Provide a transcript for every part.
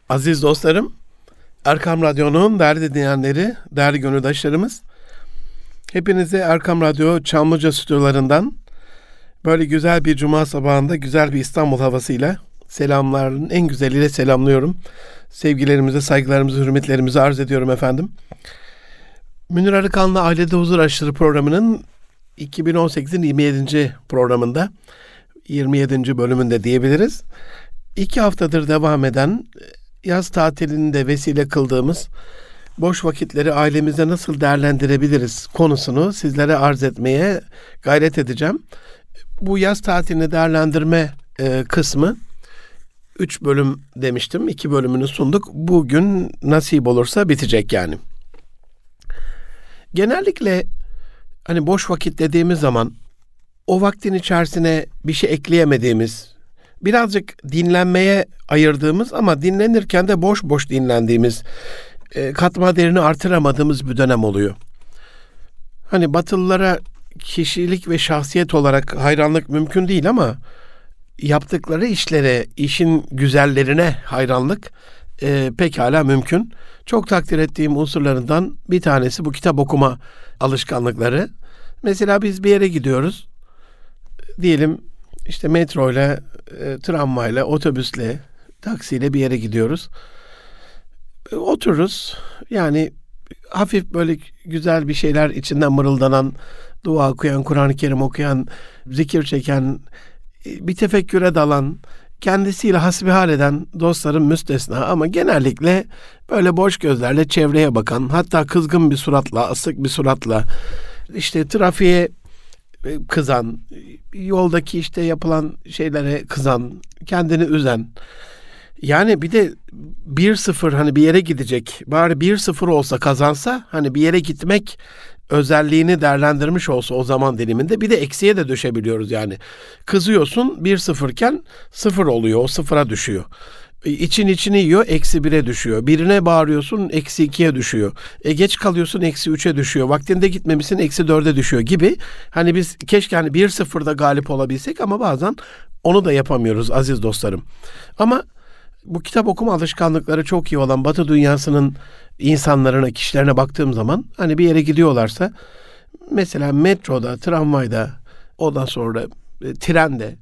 Aziz dostlarım, Erkam Radyo'nun değerli dinleyenleri, değerli gönüldaşlarımız, hepinize Erkam Radyo Çamlıca stüdyolarından böyle güzel bir cuma sabahında güzel bir İstanbul havasıyla selamların en güzeliyle selamlıyorum. Sevgilerimizi, saygılarımızı, hürmetlerimizi arz ediyorum efendim. Münir Arıkan'la Ailede Huzur Aşıları programının 2018'in 27. programında, 27. bölümünde diyebiliriz. 2 haftadır devam eden yaz tatilinde vesile kıldığımız boş vakitleri ailemizde nasıl değerlendirebiliriz konusunu sizlere arz etmeye gayret edeceğim. Bu yaz tatilini değerlendirme kısmı 3 bölüm demiştim. 2 bölümünü sunduk. Bugün nasip olursa bitecek yani. Genellikle hani boş vakit dediğimiz zaman o vaktin içerisine bir şey ekleyemediğimiz, birazcık dinlenmeye ayırdığımız ama dinlenirken de boş boş dinlendiğimiz, katma değerini artıramadığımız bir dönem oluyor. Hani Batılılara kişilik ve şahsiyet olarak hayranlık mümkün değil ama yaptıkları işlere, işin güzellerine hayranlık pekala mümkün. Çok takdir ettiğim unsurlarından bir tanesi bu kitap okuma alışkanlıkları. Mesela biz bir yere gidiyoruz. Diyelim işte metroyla, tramvayla, otobüsle, taksiyle bir yere gidiyoruz. Otururuz. Yani hafif böyle güzel bir şeyler içinden mırıldanan, dua okuyan, Kur'an-ı Kerim okuyan, zikir çeken, bir tefekküre dalan, kendisiyle hasbihal eden dostlarım müstesna ama genellikle böyle boş gözlerle çevreye bakan, hatta kızgın bir suratla, asık bir suratla, işte trafiğe kızan, yoldaki işte yapılan şeylere kızan, kendini üzen. Yani bir de 1-0 hani bir yere gidecek, bari 1-0 olsa kazansa, hani bir yere gitmek özelliğini değerlendirmiş olsa o zaman diliminde, bir de eksiye de düşebiliyoruz yani. Kızıyorsun 1-0 iken 0 oluyor, o 0'a düşüyor. İçini yiyor, -1'e düşüyor. Birine bağırıyorsun, -2'ye düşüyor. Geç kalıyorsun, -3'e düşüyor. Vaktinde gitmemişsin, -4'e düşüyor gibi. Hani biz keşke hani 1-0'da galip olabilsek ama bazen onu da yapamıyoruz aziz dostlarım. Ama bu kitap okuma alışkanlıkları çok iyi olan Batı dünyasının insanlarına, kişilerine baktığım zaman hani bir yere gidiyorlarsa mesela metroda, tramvayda, ondan sonra trende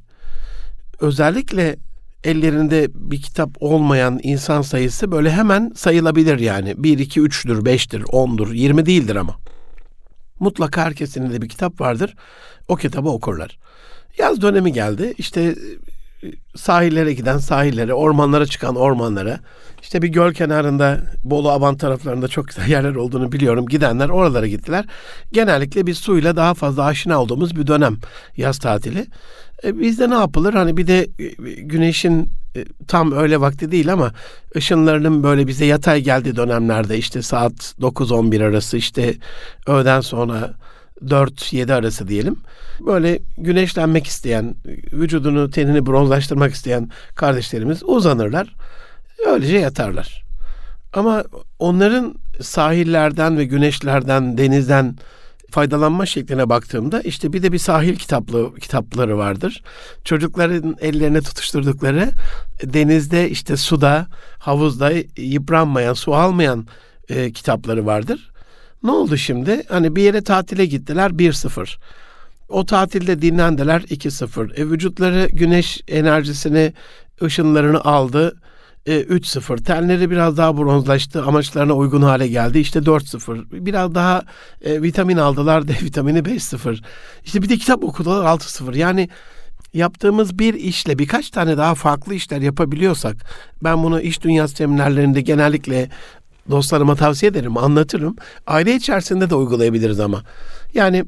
özellikle ellerinde bir kitap olmayan insan sayısı böyle hemen sayılabilir yani. 1, 2, 3'tür, 5'tir, 10'dur, 20 değildir ama. Mutlaka herkesin elinde bir kitap vardır. O kitabı okurlar. Yaz dönemi geldi. İşte sahillere giden sahillere, ormanlara çıkan ormanlara, işte bir göl kenarında, Bolu Aban taraflarında çok güzel yerler olduğunu biliyorum. Gidenler oralara gittiler. Genellikle biz suyla daha fazla aşina olduğumuz bir dönem yaz tatili. Bizde ne yapılır? Hani bir de güneşin tam öyle vakti değil ama ışınlarının böyle bize yatay geldiği dönemlerde işte saat 9-11 arası, işte öğleden sonra 4-7 arası diyelim. Böyle güneşlenmek isteyen, vücudunu, tenini bronzlaştırmak isteyen kardeşlerimiz uzanırlar. Öylece yatarlar. Ama onların sahillerden ve güneşlerden, denizden faydalanma şekline baktığımda işte bir de bir sahil kitapları vardır. Çocukların ellerine tutuşturdukları, denizde, işte suda, havuzda yıpranmayan, su almayan kitapları vardır. Ne oldu şimdi? Hani bir yere tatile gittiler 1-0. O tatilde dinlendiler 2-0. Vücutları güneş enerjisini, ışınlarını aldı 3-0. Tenleri biraz daha bronzlaştı, amaçlarına uygun hale geldi. İşte 4-0. Biraz daha vitamin aldılar, D vitamini 5-0. İşte bir de kitap okudular 6-0. Yani yaptığımız bir işle birkaç tane daha farklı işler yapabiliyorsak, ben bunu iş dünyası seminerlerinde genellikle dostlarıma tavsiye ederim, anlatırım. Aile içerisinde de uygulayabiliriz ama. Yani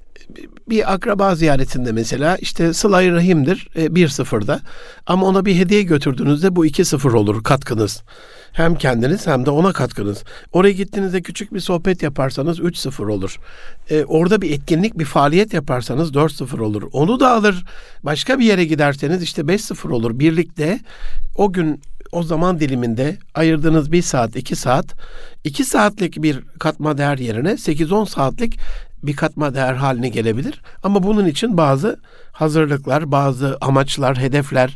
bir akraba ziyaretinde mesela işte sıla-i rahimdir 1-0'da ama ona bir hediye götürdüğünüzde bu 2-0 olur katkınız. Hem kendiniz hem de ona katkınız. Oraya gittiğinizde küçük bir sohbet yaparsanız 3-0 olur. Orada bir etkinlik, bir faaliyet yaparsanız 4-0 olur. Onu da alır başka bir yere giderseniz işte 5-0 olur. Birlikte o gün, o zaman diliminde ayırdığınız 1 saat, 2 saat, 2 saatlik bir katma değer yerine 8-10 saatlik bir katma değer haline gelebilir. Ama bunun için bazı hazırlıklar, bazı amaçlar, hedefler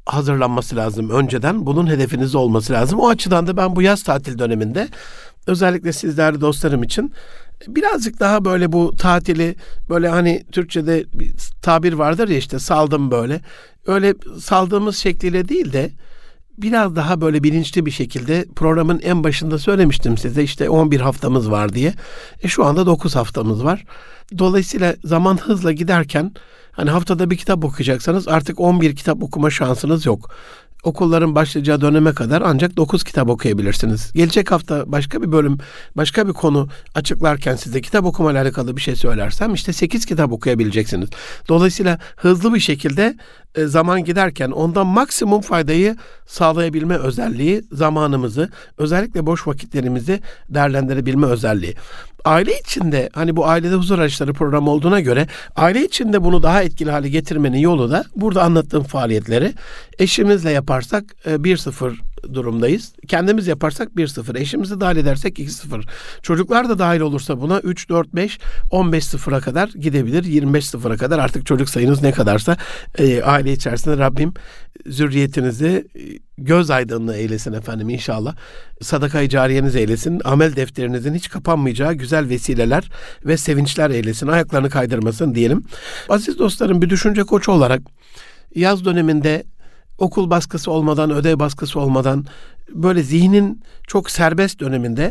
hazırlanması lazım önceden. Bunun hedefiniz olması lazım. O açıdan da ben bu yaz tatil döneminde özellikle siz değerli dostlarım için birazcık daha böyle bu tatili böyle hani Türkçe'de bir tabir vardır ya işte saldım böyle. Öyle saldığımız şekliyle değil de biraz daha böyle bilinçli bir şekilde programın en başında söylemiştim size işte 11 haftamız var diye. Şu anda 9 haftamız var. Dolayısıyla zaman hızla giderken hani haftada bir kitap okuyacaksanız artık 11 kitap okuma şansınız yok. Okulların başlayacağı döneme kadar ancak 9 kitap okuyabilirsiniz. Gelecek hafta başka bir bölüm, başka bir konu açıklarken size kitap okumayla alakalı bir şey söylersem işte 8 kitap okuyabileceksiniz. Dolayısıyla hızlı bir şekilde zaman giderken ondan maksimum faydayı sağlayabilme özelliği, zamanımızı, özellikle boş vakitlerimizi değerlendirebilme özelliği. Aile içinde hani bu ailede huzur araçları programı olduğuna göre aile içinde bunu daha etkili hale getirmenin yolu da burada anlattığım faaliyetleri eşimizle yaparsak 1-0 durumdayız. Kendimiz yaparsak 1-0. Eşimizi dahil edersek 2-0. Çocuklar da dahil olursa buna 3, 4, 5, 15-0'a kadar gidebilir. 25-0'a kadar artık çocuk sayınız ne kadarsa aile içerisinde Rabbim zürriyetinizi göz aydınlığı eylesin efendim inşallah. Sadaka-i cariyeniz eylesin. Amel defterinizin hiç kapanmayacağı güzel vesileler ve sevinçler eylesin. Ayaklarını kaydırmasın diyelim. Aziz dostlarım, bir düşünce koçu olarak yaz döneminde okul baskısı olmadan, ödev baskısı olmadan böyle zihnin çok serbest döneminde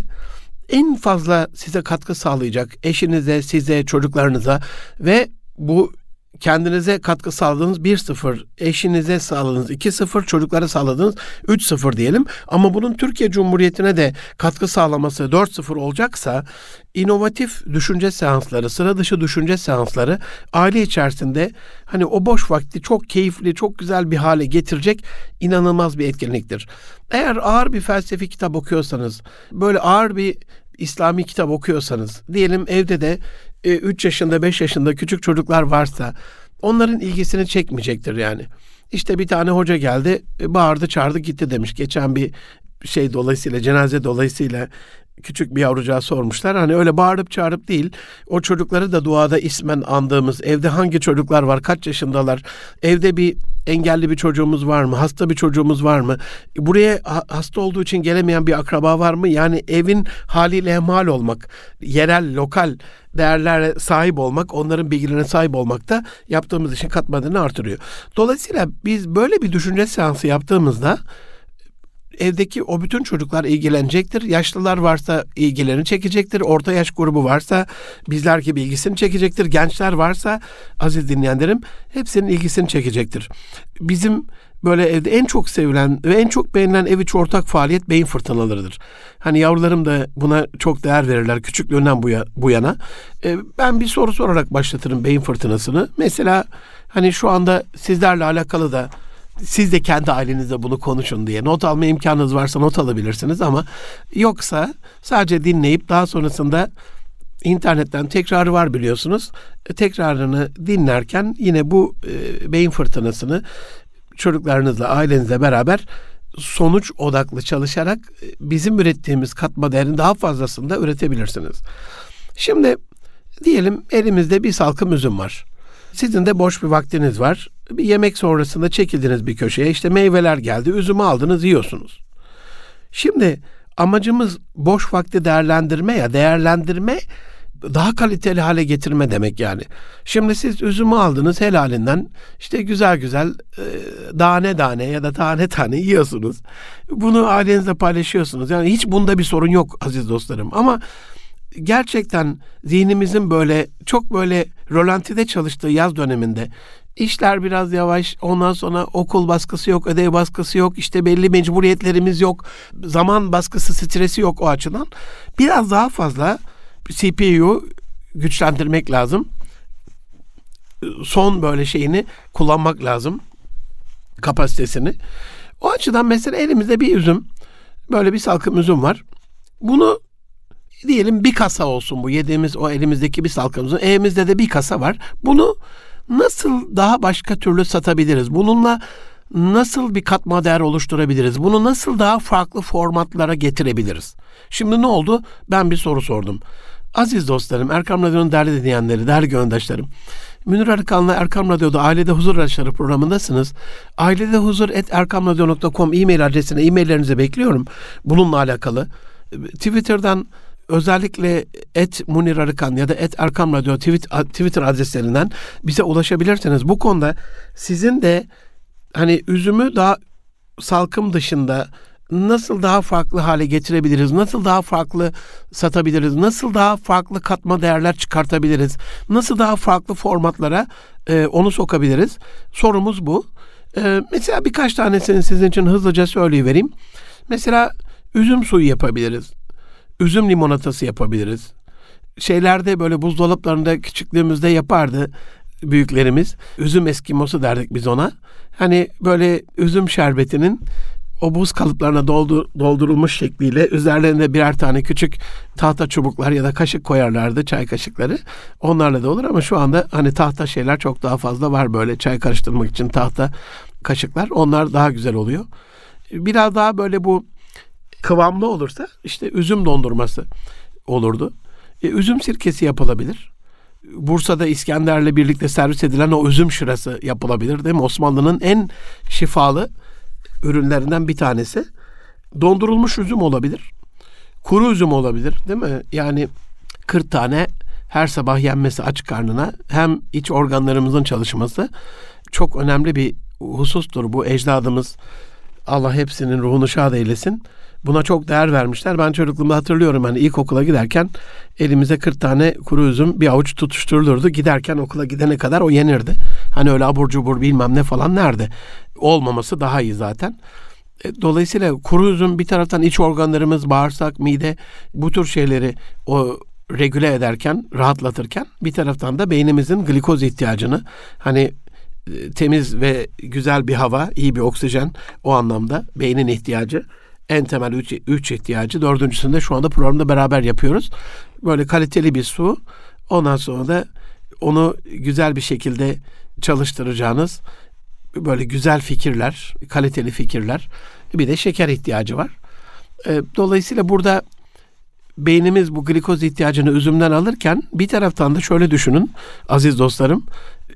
en fazla size katkı sağlayacak eşinize, size, çocuklarınıza ve bu kendinize katkı sağladığınız 1-0, eşinize sağladığınız 2-0, çocuklara sağladığınız 3-0 diyelim. Ama bunun Türkiye Cumhuriyeti'ne de katkı sağlaması 4-0 olacaksa inovatif düşünce seansları, sıra dışı düşünce seansları aile içerisinde hani o boş vakti çok keyifli, çok güzel bir hale getirecek inanılmaz bir etkinliktir. Eğer ağır bir felsefi kitap okuyorsanız, böyle ağır bir İslami kitap okuyorsanız, diyelim evde de 3 yaşında 5 yaşında küçük çocuklar varsa onların ilgisini çekmeyecektir yani. İşte bir tane hoca geldi, bağırdı çağırdı gitti demiş. Geçen bir şey dolayısıyla, cenaze dolayısıyla küçük bir yavrucağa sormuşlar. Hani öyle bağırıp çağırıp değil, o çocukları da duada ismen andığımız, evde hangi çocuklar var, kaç yaşındalar, evde bir engelli bir çocuğumuz var mı, hasta bir çocuğumuz var mı, buraya hasta olduğu için gelemeyen bir akraba var mı? Yani evin haliyle hemhal olmak, yerel, lokal değerlere sahip olmak, onların bilgilerine sahip olmak da yaptığımız işin katma değerini artırıyor. Dolayısıyla biz böyle bir düşünce seansı yaptığımızda evdeki o bütün çocuklar ilgilenecektir. Yaşlılar varsa ilgilerini çekecektir. Orta yaş grubu varsa bizler gibi ilgisini çekecektir. Gençler varsa aziz dinleyenlerim hepsinin ilgisini çekecektir. Bizim böyle evde en çok sevilen ve en çok beğenilen ev içi ortak faaliyet beyin fırtınalarıdır. Hani yavrularım da buna çok değer verirler küçüklüğünden bu yana. Ben bir soru sorarak başlatırım beyin fırtınasını. Mesela hani şu anda sizlerle alakalı da siz de kendi ailenizde bunu konuşun diye not alma imkanınız varsa not alabilirsiniz ama yoksa sadece dinleyip daha sonrasında internetten tekrarı var biliyorsunuz. Tekrarını dinlerken yine bu beyin fırtınasını çocuklarınızla, ailenizle beraber sonuç odaklı çalışarak bizim ürettiğimiz katma değerin daha fazlasını da üretebilirsiniz. Şimdi diyelim elimizde bir salkım üzüm var. Sizin de boş bir vaktiniz var. Bir yemek sonrasında çekildiniz bir köşeye. İşte meyveler geldi. Üzümü aldınız, yiyorsunuz. Şimdi amacımız boş vakti değerlendirme daha kaliteli hale getirme demek yani. Şimdi siz üzümü aldınız helalinden. İşte güzel güzel tane ya da tane yiyorsunuz. Bunu ailenizle paylaşıyorsunuz. Yani hiç bunda bir sorun yok aziz dostlarım. Ama gerçekten zihnimizin böyle çok böyle rölantide çalıştığı yaz döneminde işler biraz yavaş, ondan sonra okul baskısı yok, ödev baskısı yok, işte belli mecburiyetlerimiz yok, zaman baskısı, stresi yok o açıdan. Biraz daha fazla CPU güçlendirmek lazım. Son böyle şeyini kullanmak lazım, kapasitesini. O açıdan mesela elimizde bir üzüm, böyle bir salkım üzüm var. Bunu diyelim bir kasa olsun bu yediğimiz o elimizdeki bir salkımızın. Elimizde de bir kasa var. Bunu nasıl daha başka türlü satabiliriz? Bununla nasıl bir katma değer oluşturabiliriz? Bunu nasıl daha farklı formatlara getirebiliriz? Şimdi ne oldu? Ben bir soru sordum. Aziz dostlarım, Erkam Radyo'nun değerli dinleyenleri, değerli gönüldaşlarım. Münir Arıkan'la Erkam Radyo'da Ailede Huzur Araçları programındasınız. ailedehuzur@erkamradyo.com e-mail adresine e-maillerinizi bekliyorum bununla alakalı. Twitter'dan özellikle @munirarıkan ya da @erkamradyo Twitter adreslerinden bize ulaşabilirsiniz. Bu konuda sizin de hani üzümü daha salkım dışında nasıl daha farklı hale getirebiliriz, nasıl daha farklı satabiliriz, nasıl daha farklı katma değerler çıkartabiliriz, nasıl daha farklı formatlara onu sokabiliriz. Sorumuz bu. Mesela birkaç tanesini sizin için hızlıca söyleyivereyim. Mesela üzüm suyu yapabiliriz. Üzüm limonatası yapabiliriz. Şeylerde böyle buzdolaplarında küçüklüğümüzde yapardı büyüklerimiz. Üzüm eskimosu derdik biz ona. Hani böyle üzüm şerbetinin o buz kalıplarına doldurulmuş şekliyle üzerlerine birer tane küçük tahta çubuklar ya da kaşık koyarlardı, çay kaşıkları. Onlarla da olur ama şu anda hani tahta şeyler çok daha fazla var, böyle çay karıştırmak için tahta kaşıklar. Onlar daha güzel oluyor. Biraz daha böyle bu kıvamlı olursa işte üzüm dondurması olurdu. Üzüm sirkesi yapılabilir. Bursa'da İskender'le birlikte servis edilen o üzüm şırası yapılabilir, değil mi? Osmanlı'nın en şifalı ürünlerinden bir tanesi. Dondurulmuş üzüm olabilir. Kuru üzüm olabilir, değil mi? Yani 40 tane her sabah yenmesi aç karnına, hem iç organlarımızın çalışması çok önemli bir husustur. Bu ecdadımız, Allah hepsinin ruhunu şad eylesin, buna çok değer vermişler. Ben çocukluğumda hatırlıyorum, hani ilkokula giderken elimize 40 tane kuru üzüm bir avuç tutuşturulurdu. Giderken okula gidene kadar o yenirdi. Hani öyle abur cubur bilmem ne falan nerede? Olmaması daha iyi zaten. Dolayısıyla kuru üzüm bir taraftan iç organlarımız, bağırsak, mide, bu tür şeyleri o regüle ederken, rahatlatırken, bir taraftan da beynimizin glikoz ihtiyacını, hani temiz ve güzel bir hava, iyi bir oksijen, o anlamda beynin ihtiyacı, en temel üç ihtiyacı. Dördüncüsünü de şu anda programda beraber yapıyoruz. Böyle kaliteli bir su, ondan sonra da onu güzel bir şekilde çalıştıracağınız böyle güzel fikirler, kaliteli fikirler. Bir de şeker ihtiyacı var. Dolayısıyla burada beynimiz bu glikoz ihtiyacını üzümden alırken, bir taraftan da şöyle düşünün aziz dostlarım.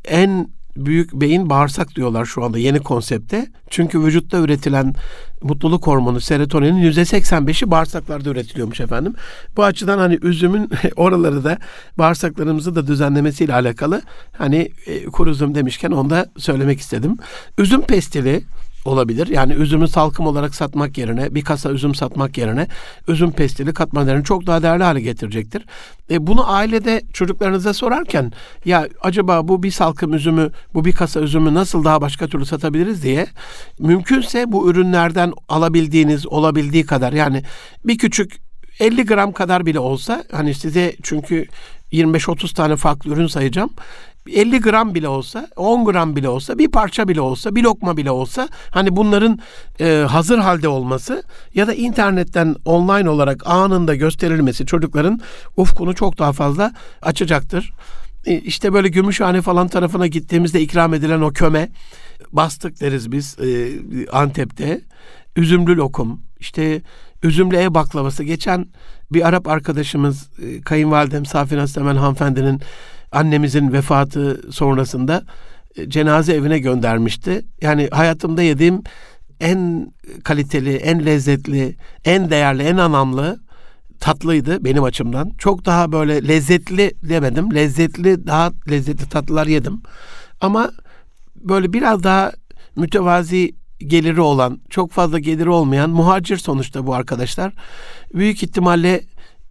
En büyük beyin bağırsak diyorlar şu anda yeni konsepte. Çünkü vücutta üretilen mutluluk hormonu serotoninin %85'i bağırsaklarda üretiliyormuş efendim. Bu açıdan hani üzümün oraları da, bağırsaklarımızı da düzenlemesiyle alakalı, hani kuru üzüm demişken onu da söylemek istedim. Üzüm pestili olabilir. Yani üzümü salkım olarak satmak yerine, bir kasa üzüm satmak yerine üzüm pestili katma değerini çok daha değerli hale getirecektir. Bunu ailede çocuklarınıza sorarken, ya acaba bu bir salkım üzümü, bu bir kasa üzümü nasıl daha başka türlü satabiliriz diye, mümkünse bu ürünlerden alabildiğiniz, olabildiği kadar, yani bir küçük 50 gram kadar bile olsa, hani size çünkü 25-30 tane farklı ürün sayacağım. 50 gram bile olsa, 10 gram bile olsa, bir parça bile olsa, bir lokma bile olsa, hani bunların hazır halde olması ya da internetten online olarak anında gösterilmesi çocukların ufkunu çok daha fazla açacaktır. İşte böyle Gümüşhane falan tarafına gittiğimizde ikram edilen o köme, bastık deriz biz Antep'te. Üzümlü lokum, işte üzümlü ev baklavası. Geçen bir Arap arkadaşımız, kayınvalidem Safina Semen hanımefendinin, annemizin vefatı sonrasında cenaze evine göndermişti. Yani hayatımda yediğim en kaliteli, en lezzetli, en değerli, en anlamlı tatlıydı benim açımdan. Çok daha böyle lezzetli demedim. Lezzetli, daha lezzetli tatlılar yedim. Ama böyle biraz daha mütevazi geliri olan, çok fazla geliri olmayan, muhacir sonuçta bu arkadaşlar. Büyük ihtimalle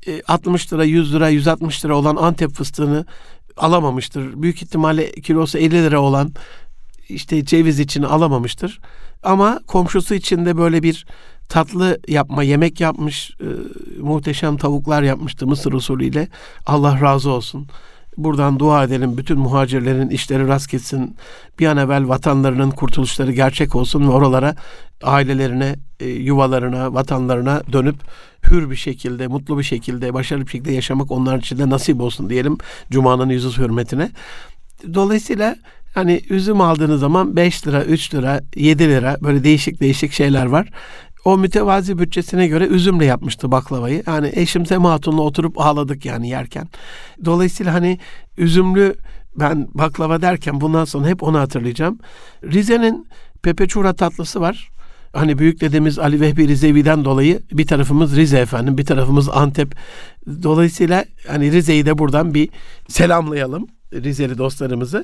60 lira, 100 lira, 160 lira olan Antep fıstığını alamamıştır. Büyük ihtimalle kilosu 50 lira olan işte ceviz için alamamıştır. Ama komşusu için de böyle bir tatlı yapma, yemek yapmış, muhteşem tavuklar yapmıştı Mısır usulüyle. Allah razı olsun. Buradan dua edelim, bütün muhacirlerin işleri rast gitsin. Bir an evvel vatanlarının kurtuluşları gerçek olsun ve oralara, ailelerine, yuvalarına, vatanlarına dönüp hür bir şekilde, mutlu bir şekilde, başarılı bir şekilde yaşamak onlar için de nasip olsun diyelim Cuma'nın yüzü hürmetine. Dolayısıyla hani üzüm aldığınız zaman 5 lira, 3 lira, 7 lira böyle değişik değişik şeyler var. O mütevazi bütçesine göre üzümle yapmıştı baklavayı. Yani eşim Sema Hatun'la oturup ağladık yani yerken. Dolayısıyla hani üzümlü ben baklava derken bundan sonra hep onu hatırlayacağım. Rize'nin pepeçura tatlısı var. Hani büyük dedemiz Ali Vehbi Rizevi'den dolayı bir tarafımız Rize efendim, bir tarafımız Antep. Dolayısıyla hani Rize'yi de buradan bir selamlayalım, Rizeli dostlarımızı.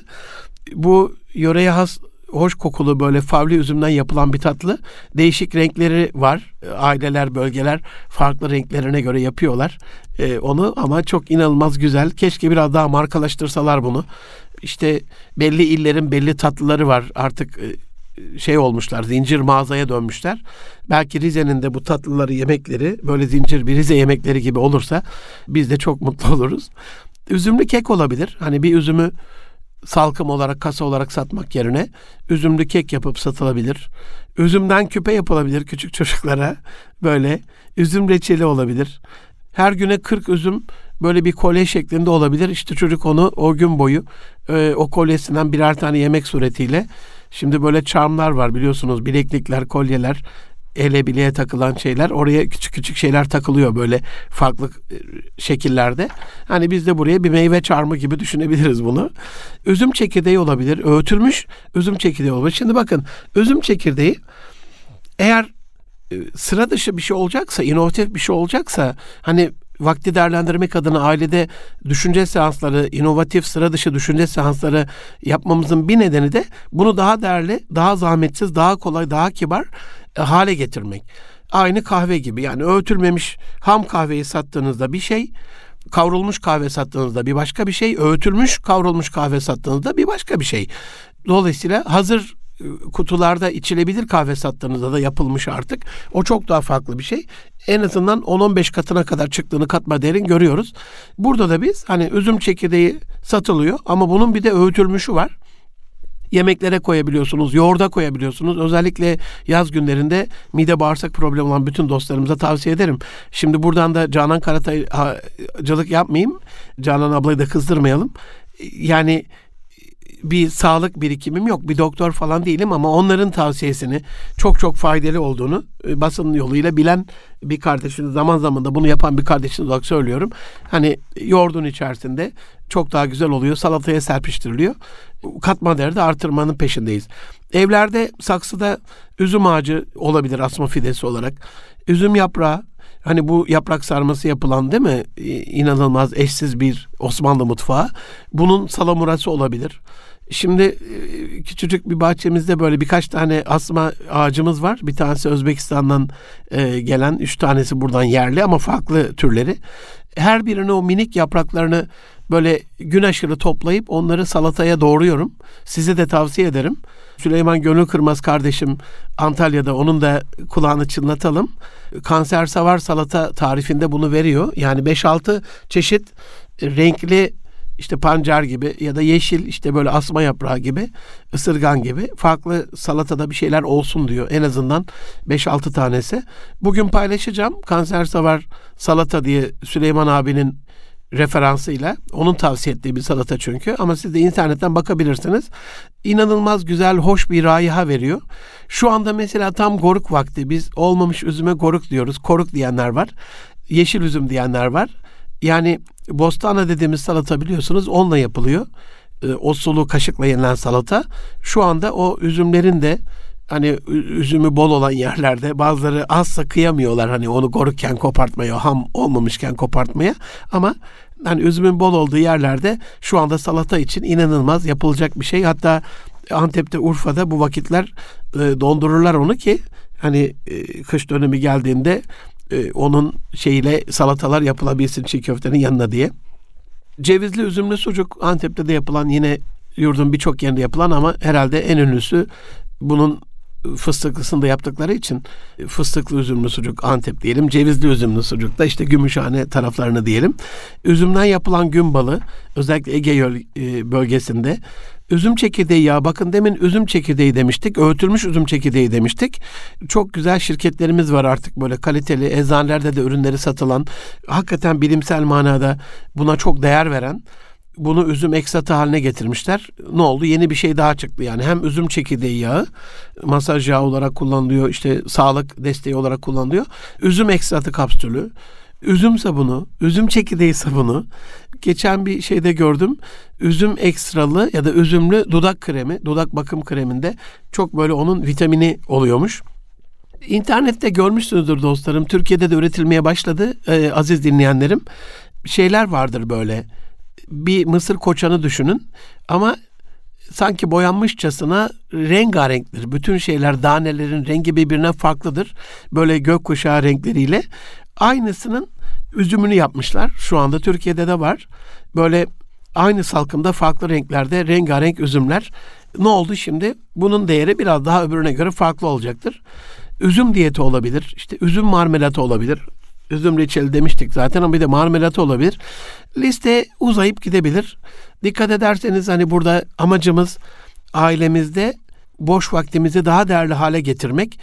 Bu yöreye has hoş kokulu böyle favli üzümden yapılan bir tatlı. Değişik renkleri var. Aileler, bölgeler farklı renklerine göre yapıyorlar onu, ama çok inanılmaz güzel. Keşke biraz daha markalaştırsalar bunu. İşte belli illerin belli tatlıları var. Artık şey olmuşlar, zincir mağazaya dönmüşler. Belki Rize'nin de bu tatlıları, yemekleri böyle zincir bir Rize yemekleri gibi olursa biz de çok mutlu oluruz. Üzümlü kek olabilir. Hani bir üzümü salkım olarak, kasa olarak satmak yerine üzümlü kek yapıp satılabilir. Üzümden küpe yapılabilir küçük çocuklara. Böyle üzüm reçeli olabilir. Her güne 40 üzüm böyle bir kolye şeklinde olabilir. İşte çocuk onu o gün boyu o kolyesinden birer tane yemek suretiyle. Şimdi böyle charmlar var biliyorsunuz, bileklikler, kolyeler, ele bileğe takılan şeyler, oraya küçük küçük şeyler takılıyor böyle farklı şekillerde. Hani biz de buraya bir meyve çarmı gibi düşünebiliriz bunu. Üzüm çekirdeği olabilir, öğütülmüş üzüm çekirdeği olabilir. Şimdi bakın, üzüm çekirdeği eğer sıra dışı bir şey olacaksa, inovatif bir şey olacaksa, hani vakti değerlendirmek adına ailede düşünce seansları, inovatif sıra dışı düşünce seansları yapmamızın bir nedeni de bunu daha değerli, daha zahmetsiz, daha kolay, daha kibar hale getirmek. Aynı kahve gibi, yani öğütülmemiş ham kahveyi sattığınızda bir şey, kavrulmuş kahve sattığınızda bir başka bir şey, öğütülmüş kavrulmuş kahve sattığınızda bir başka bir şey. Dolayısıyla hazır kutularda içilebilir kahve sattığınızda da yapılmış artık. O çok daha farklı bir şey. En azından 10-15 katına kadar çıktığını, katma değerini görüyoruz. Burada da biz hani üzüm çekirdeği satılıyor ama bunun bir de öğütülmüşü var. Yemeklere koyabiliyorsunuz, yoğurda koyabiliyorsunuz. Özellikle yaz günlerinde mide bağırsak problemi olan bütün dostlarımıza tavsiye ederim. Şimdi buradan da Canan Karataycılık yapmayayım. Canan ablayı da kızdırmayalım. Yani bir sağlık birikimim yok, bir doktor falan değilim ama onların tavsiyesini çok çok faydalı olduğunu basın yoluyla bilen bir kardeşiniz, zaman zaman da bunu yapan bir kardeşiniz olarak söylüyorum. Hani yoğurdun içerisinde çok daha güzel oluyor, salataya serpiştiriliyor. Katma değeri de artırmanın peşindeyiz. Evlerde saksıda üzüm ağacı olabilir asma fidesi olarak. Üzüm yaprağı, hani bu yaprak sarması yapılan değil mi? İnanılmaz eşsiz bir Osmanlı mutfağı. Bunun salamurası olabilir. Şimdi küçücük bir bahçemizde böyle birkaç tane asma ağacımız var. Bir tanesi Özbekistan'dan gelen, 3 tanesi buradan yerli ama farklı türleri. Her birine o minik yapraklarını böyle gün aşırı toplayıp onları salataya doğruyorum. Size de tavsiye ederim. Süleyman Gönül Kırmaz kardeşim Antalya'da, onun da kulağını çınlatalım. Kanser savar salata tarifinde bunu veriyor. Yani 5-6 çeşit renkli, işte pancar gibi ya da yeşil, işte böyle asma yaprağı gibi, ısırgan gibi farklı salatada bir şeyler olsun diyor. En azından 5-6 tanesi. Bugün paylaşacağım kanser savar salata diye, Süleyman abinin referansıyla. Onun tavsiye ettiği bir salata çünkü. Ama siz de internetten bakabilirsiniz. İnanılmaz güzel, hoş bir raiha veriyor. Şu anda mesela tam goruk vakti. Biz olmamış üzüme goruk diyoruz. Koruk diyenler var. Yeşil üzüm diyenler var. Yani bostana dediğimiz salata biliyorsunuz onunla yapılıyor. O sulu kaşıkla yenilen salata. Şu anda o üzümlerin de hani üzümü bol olan yerlerde bazıları azsa kıyamıyorlar hani onu gorukken kopartmaya, ham olmamışken kopartmaya, ama hani üzümün bol olduğu yerlerde şu anda salata için inanılmaz yapılacak bir şey. Hatta Antep'te, Urfa'da bu vakitler dondururlar onu ki hani kış dönemi geldiğinde onun şeyiyle salatalar yapılabilsin çiğ köftenin yanına diye. Cevizli üzümlü sucuk Antep'te de yapılan, yine yurdun birçok yerinde yapılan ama herhalde en ünlüsü bunun fıstıklısını da yaptıkları için fıstıklı üzümlü sucuk Antep diyelim. Cevizli üzümlü sucuk da işte Gümüşhane taraflarını diyelim. Üzümden yapılan gün balı özellikle Ege bölgesinde. Üzüm çekirdeği ya, bakın demin üzüm çekirdeği demiştik. Öğütülmüş üzüm çekirdeği demiştik. Çok güzel şirketlerimiz var artık, böyle kaliteli, eczanelerde de ürünleri satılan, hakikaten bilimsel manada buna çok değer veren, bunu üzüm ekstratı haline getirmişler. Ne oldu? Yeni bir şey daha çıktı. Yani hem üzüm çekirdeği yağı, masaj yağı olarak kullanılıyor, işte sağlık desteği olarak kullanılıyor. Üzüm ekstratı kapsülü, üzüm sabunu, üzüm çekirdeği sabunu. Geçen bir şeyde gördüm. Üzüm ekstralı ya da üzümlü dudak kremi, dudak bakım kreminde çok böyle onun vitamini oluyormuş. İnternette görmüşsünüzdür dostlarım. Türkiye'de de üretilmeye başladı aziz dinleyenlerim. Şeyler vardır böyle. Bir mısır koçanı düşünün ama sanki boyanmışçasına rengarenktir. Bütün şeyler, danelerin rengi birbirine farklıdır. Böyle gökkuşağı renkleriyle. Aynısının üzümünü yapmışlar. Şu anda Türkiye'de de var. Böyle aynı salkımda farklı renklerde rengarenk üzümler. Ne oldu şimdi? Bunun değeri biraz daha öbürüne göre farklı olacaktır. Üzüm diyeti olabilir. İşte üzüm marmelatı olabilir. Üzüm reçeli demiştik zaten ama bir de marmelatı olabilir. Liste uzayıp gidebilir. Dikkat ederseniz hani burada amacımız ailemizde boş vaktimizi daha değerli hale getirmek.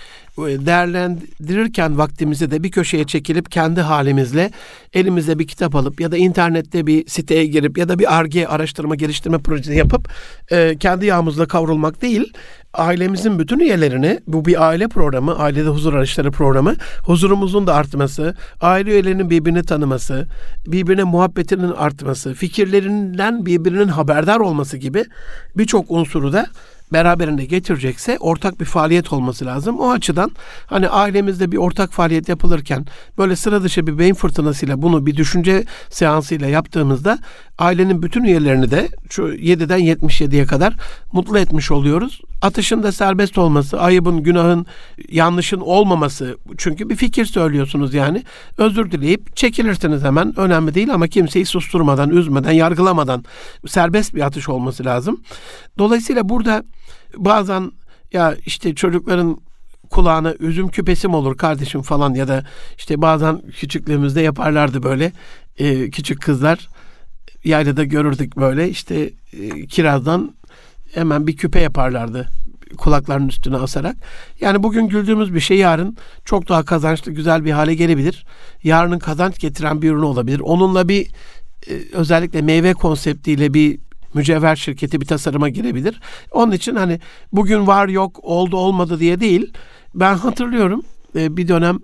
Değerlendirirken vaktimizi de bir köşeye çekilip kendi halimizle elimize bir kitap alıp ya da internette bir siteye girip ya da bir Ar-Ge araştırma geliştirme projesi yapıp kendi yağımızla kavrulmak değil, ailemizin bütün üyelerini, bu bir aile programı, ailede huzur arayışları programı, huzurumuzun da artması, aile üyelerinin birbirini tanıması, birbirine muhabbetinin artması, fikirlerinden birbirinin haberdar olması gibi birçok unsuru da beraberinde getirecekse ortak bir faaliyet olması lazım. O açıdan hani ailemizde bir ortak faaliyet yapılırken böyle sıra dışı bir beyin fırtınasıyla bunu bir düşünce seansıyla yaptığımızda ailenin bütün üyelerini de şu 7'den 77'ye kadar mutlu etmiş oluyoruz. Atışın da serbest olması, ayıbın, günahın, yanlışın olmaması. Çünkü bir fikir söylüyorsunuz yani. Özür dileyip çekilirsiniz hemen. Önemli değil ama kimseyi susturmadan, üzmeden, yargılamadan serbest bir atış olması lazım. Dolayısıyla burada bazen ya işte çocukların kulağına üzüm küpesi mi olur kardeşim falan ya da işte bazen küçüklüğümüzde yaparlardı böyle küçük kızlar. Yaylada görürdük böyle işte kirazdan hemen bir küpe yaparlardı kulaklarının üstüne asarak. Yani bugün güldüğümüz bir şey yarın çok daha kazançlı, güzel bir hale gelebilir. Yarının kazanç getiren bir ürün olabilir. Onunla bir özellikle meyve konseptiyle bir mücevher şirketi bir tasarıma girebilir. Onun için hani bugün var yok, oldu olmadı diye değil. Ben hatırlıyorum bir dönem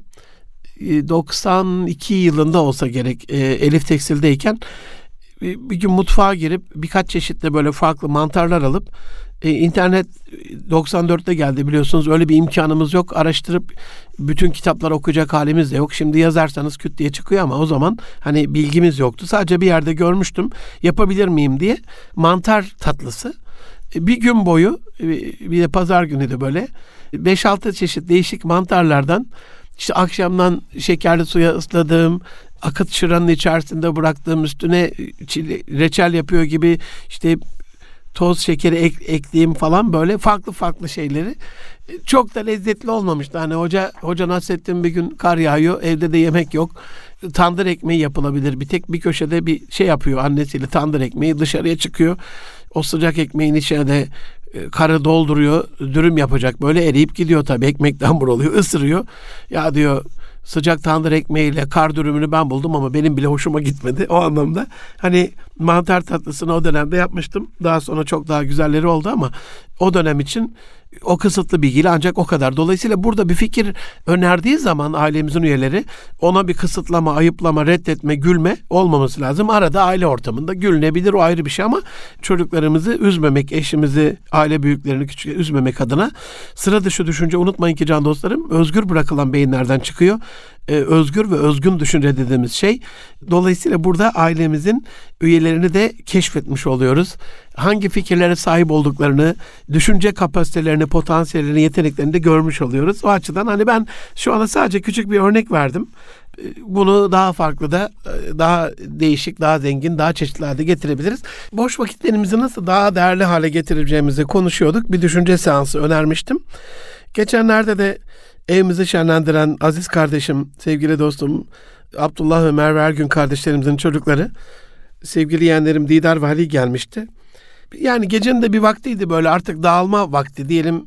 92 yılında olsa gerek Elif Tekstil'deyken bir gün mutfağa girip birkaç çeşitle böyle farklı mantarlar alıp internet 94'te geldi biliyorsunuz, öyle bir imkanımız yok. Araştırıp bütün kitapları okuyacak halimiz de yok. Şimdi yazarsanız küt diye çıkıyor ama o zaman hani bilgimiz yoktu. Sadece bir yerde görmüştüm, yapabilir miyim diye, mantar tatlısı. Bir gün boyu, bir de pazar günü de böyle 5-6 çeşit değişik mantarlardan işte akşamdan şekerli suya ısladığım, akıt şıranın içerisinde bıraktığım, üstüne reçel yapıyor gibi işte toz şekeri ekleyeyim falan, böyle farklı farklı şeyleri. Çok da lezzetli olmamıştı. Hani Hoca Nasrettin bir gün kar yağıyor, evde de yemek yok. Tandır ekmeği yapılabilir. Bir tek bir köşede bir şey yapıyor annesiyle, tandır ekmeği dışarıya çıkıyor. O sıcak ekmeğin içine de karı dolduruyor, dürüm yapacak. Böyle eriyip gidiyor tabii, ekmekten buruluyor, ısırıyor. Ya diyor, sıcak tandır ekmeğiyle kar dürümünü ben buldum ama benim bile hoşuma gitmedi o anlamda. Hani mantar tatlısını o dönemde yapmıştım. Daha sonra çok daha güzelleri oldu ama o dönem için o kısıtlı bilgiyle ancak o kadar. Dolayısıyla burada bir fikir önerdiği zaman ailemizin üyeleri, ona bir kısıtlama, ayıplama, reddetme, gülme olmaması lazım. Arada aile ortamında gülünebilir, o ayrı bir şey ama çocuklarımızı üzmemek, eşimizi, aile büyüklerini küçük üzmemek adına sıra dışı düşünce, unutmayın ki can dostlarım, özgür bırakılan beyinlerden çıkıyor. Özgür ve özgün düşünce dediğimiz şey. Dolayısıyla burada ailemizin üyelerini de keşfetmiş oluyoruz. Hangi fikirlere sahip olduklarını, düşünce kapasitelerini, potansiyellerini, yeteneklerini de görmüş oluyoruz. O açıdan hani ben şu anda sadece küçük bir örnek verdim. Bunu daha farklı da, daha değişik, daha zengin, daha çeşitli hale getirebiliriz. Boş vakitlerimizi nasıl daha değerli hale getireceğimizi konuşuyorduk. Bir düşünce seansı önermiştim. Geçenlerde de evimizi şenlendiren aziz kardeşim, sevgili dostum Abdullah ve Merve Ergün kardeşlerimizin çocukları, sevgili yeğenlerim Didar ve Halil gelmişti. Yani gecenin de bir vaktiydi, böyle artık dağılma vakti diyelim,